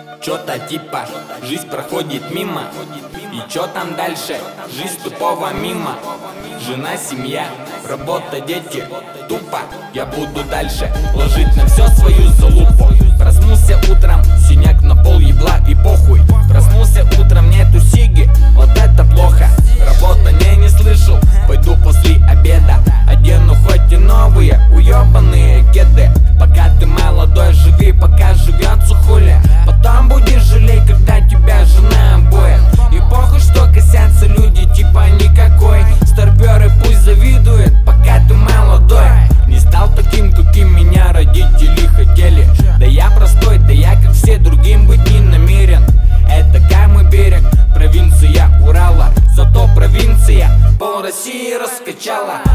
Чё-то типа жизнь проходит мимо. И чё там дальше? Жизнь тупого мимо. Жена, семья, работа, дети. Тупо я буду дальше ложить на всё свою залупу. Проснулся утром, синяк на пол, ебла и похуй. Проснулся утром, нету сиги, вот это плохо. Работа не слышал, пойду после обеда. Одену хоть и новые уёбанные кеды. Пока ты молодой, живи, пока живётся хули. Потом будешь жалеть, когда тебя жена обоет. И похуй, что косятся люди, типа никакой. Старпёры пусть завидуют, пока ты молодой. Не стал таким, каким меня родители хотели. Да я простой, да я как все, другим быть не намерен. Это Камый берег, провинция Урала. Зато провинция пол России раскачала.